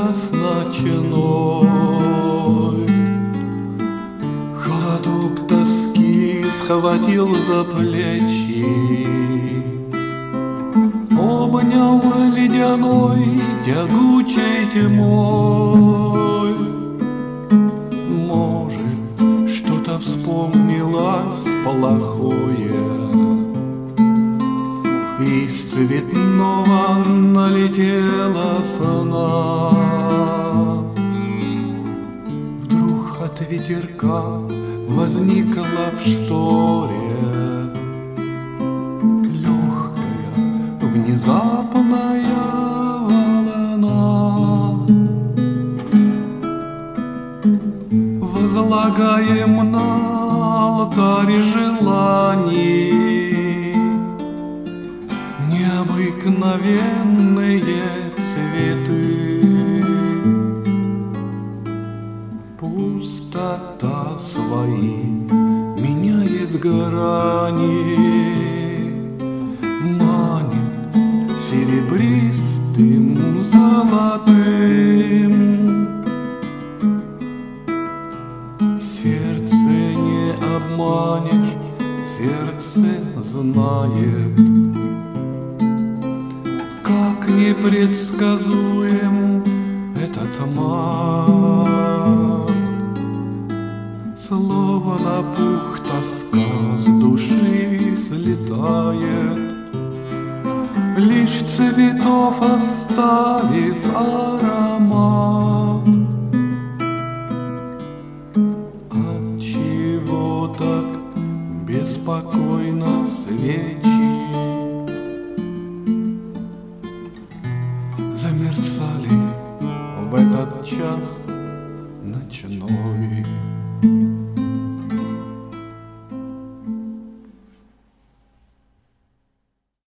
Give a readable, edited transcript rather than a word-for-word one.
час ночной. Холодок тоски схватил за плечи, обнял ледяной тягучей тьмой. Может, что-то вспомнилось плохое, из цветного налетела сна. Вдруг от ветерка возникла в шторе легкая, внезапная волна. Возлагаем на алтарь желаний необыкновенные цветы. Пустота свои меняет грани, манит серебристым золотым. Сердце не обманешь, сердце знает, как непредсказуем этот май. Словно пух тоска с души слетает, лишь цветов оставив аромат. Отчего так беспокойно свечи замерцали в этот час?